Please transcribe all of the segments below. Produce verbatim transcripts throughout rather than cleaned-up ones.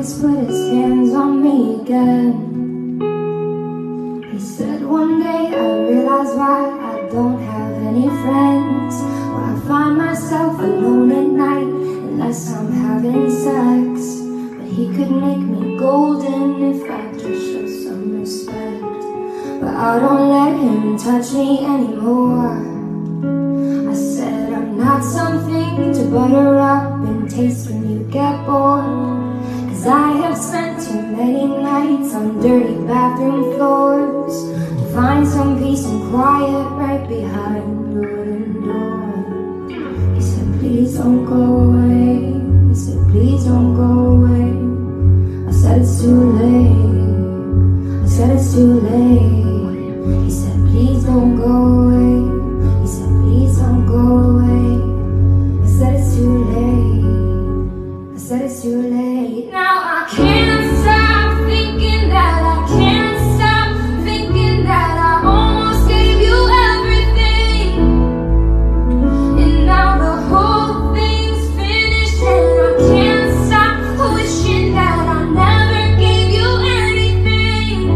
always put his hands on me again. He said one day I realized why I don't have any friends, why I find myself alone at night unless I'm having sex. But he could make me golden if I just show some respect. But I don't let him touch me anymore. I said I'm not something to butter up and taste when you get bored. Cause I have spent too many nights on dirty bathroom floors to find some peace and quiet right behind the wooden door. He said please don't go away. He said please don't go away. I said it's too late. I said it's too late. He said please don't go away. He said please don't go away. I said it's too late. I said it's too late. Now I can't stop thinking that I can't stop thinking that I almost gave you everything, and now the whole thing's finished, and I can't stop wishing that I never gave you anything.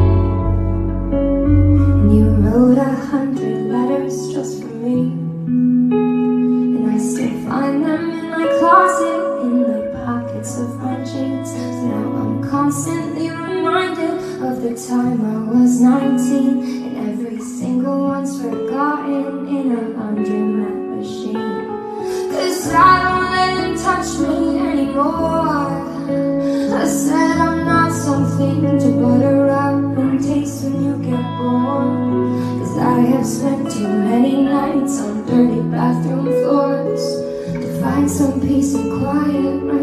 And you wrote a hundred letters just for me, and I still find them in my closet, in the pockets of my jeans. So now I'm constantly reminded of the time I was nineteen, and every single one's forgotten in a laundromat machine. Cause I don't let him touch me anymore. I said I'm not something to butter up and taste when you get bored. Cause I have spent too many nights on dirty bathroom floors to find some peace and quiet right